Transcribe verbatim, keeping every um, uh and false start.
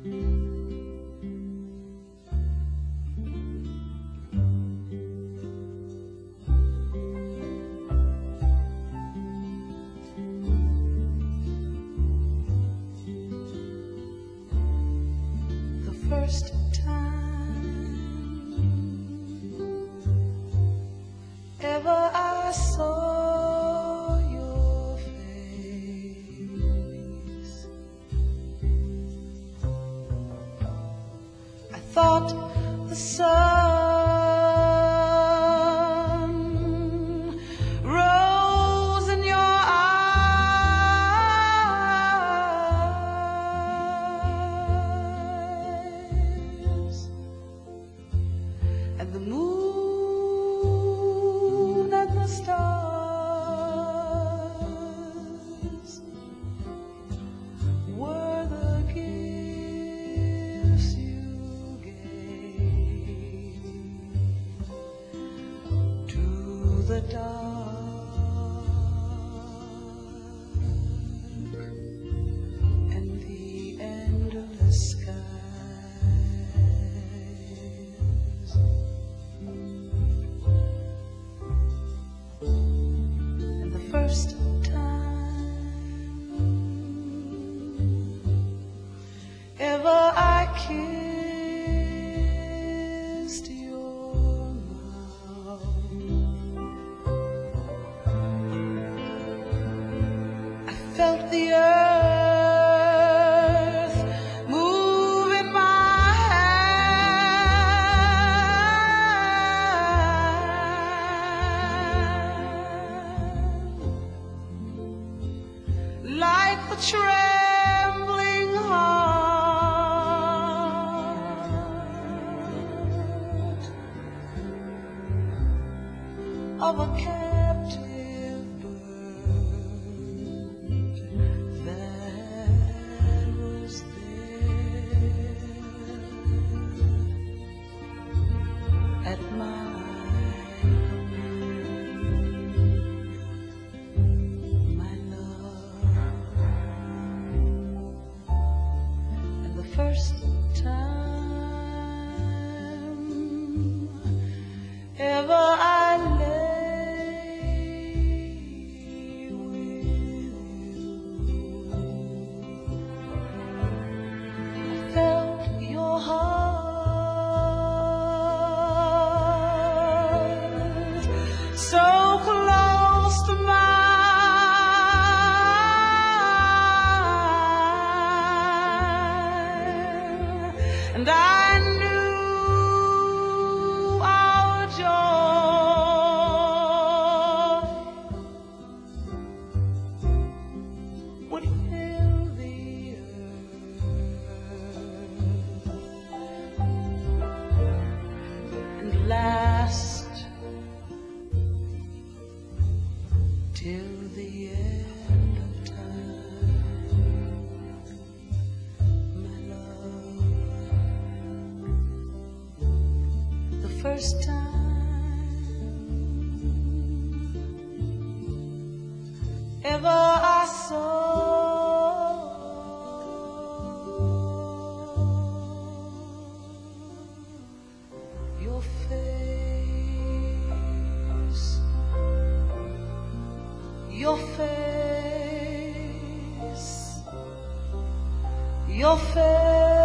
First time ever I saw your face, I thought the sun rose in your and the moon and the stars were the gifts you gave to the dark and the endless sky. First time ever I kissed your mouth, I felt the earth move in my hand, like the trembling heart of a captive bird that was there at my first time ever I lay with you, I felt your heart so close to mine. And I knew our joy would fill the earth and last till the end of time. My love, the first time ever I saw your face, your face, your face.